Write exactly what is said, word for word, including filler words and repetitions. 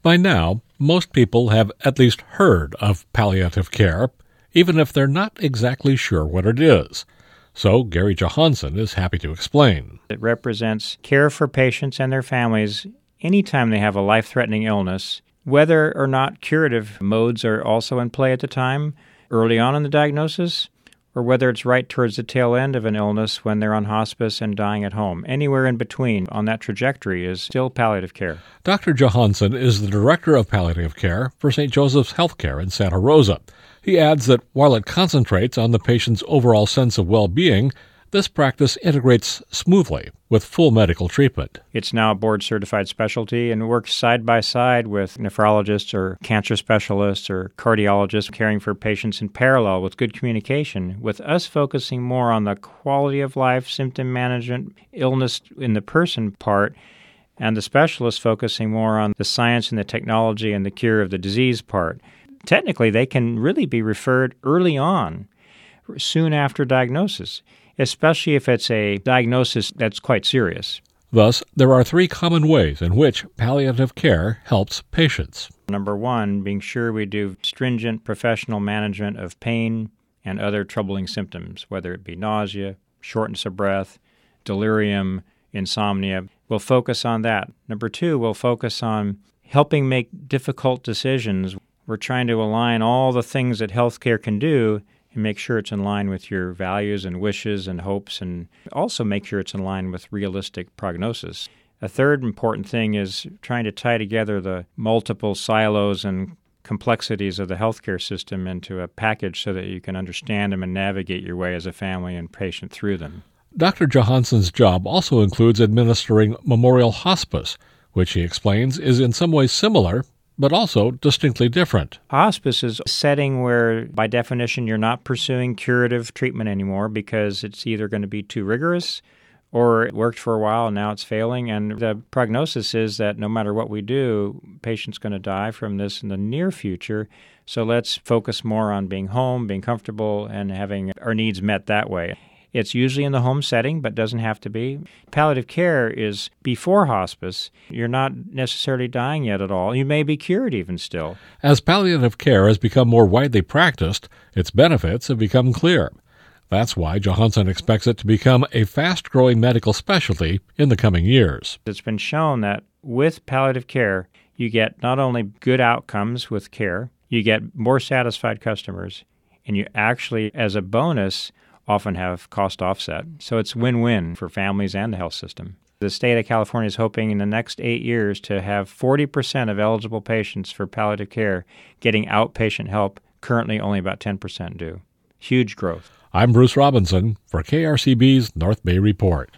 By now, most people have at least heard of palliative care, even if they're not exactly sure what it is. So Gary Johansson is happy to explain. It represents care for patients and their families anytime they have a life-threatening illness, whether or not curative modes are also in play at the time, early on in the diagnosis, or whether it's right towards the tail end of an illness when they're on hospice and dying at home. Anywhere in between on that trajectory is still palliative care. Doctor Johansson is the Director of Palliative Care for Saint Joseph's Healthcare in Santa Rosa. He adds that while it concentrates on the patient's overall sense of well-being, this practice integrates smoothly with full medical treatment. It's now a board-certified specialty and works side by side with nephrologists or cancer specialists or cardiologists caring for patients in parallel with good communication, with us focusing more on the quality of life, symptom management, illness in the person part, and the specialists focusing more on the science and the technology and the cure of the disease part. Technically, they can really be referred early on, soon after diagnosis, especially if it's a diagnosis that's quite serious. Thus, there are three common ways in which palliative care helps patients. Number one, being sure we do stringent professional management of pain and other troubling symptoms, whether it be nausea, shortness of breath, delirium, insomnia. We'll focus on that. Number two, we'll focus on helping make difficult decisions. We're trying to align all the things that healthcare can do and make sure it's in line with your values and wishes and hopes, and also make sure it's in line with realistic prognosis. A third important thing is trying to tie together the multiple silos and complexities of the healthcare system into a package so that you can understand them and navigate your way as a family and patient through them. Doctor Johansson's job also includes administering memorial hospice, which he explains is in some ways similar, but also distinctly different. Hospice is a setting where, by definition, you're not pursuing curative treatment anymore because it's either going to be too rigorous or it worked for a while and now it's failing. And the prognosis is that no matter what we do, patient's going to die from this in the near future. So let's focus more on being home, being comfortable, and having our needs met that way. It's usually in the home setting, but doesn't have to be. Palliative care is before hospice. You're not necessarily dying yet at all. You may be cured even still. As palliative care has become more widely practiced, its benefits have become clear. That's why Johansson expects it to become a fast-growing medical specialty in the coming years. It's been shown that with palliative care, you get not only good outcomes with care, you get more satisfied customers, and you actually, as a bonus, often have cost offset. So it's win-win for families and the health system. The state of California is hoping in the next eight years to have forty percent of eligible patients for palliative care getting outpatient help. Currently, only about ten percent do. Huge growth. I'm Bruce Robinson for K R C B's North Bay Report.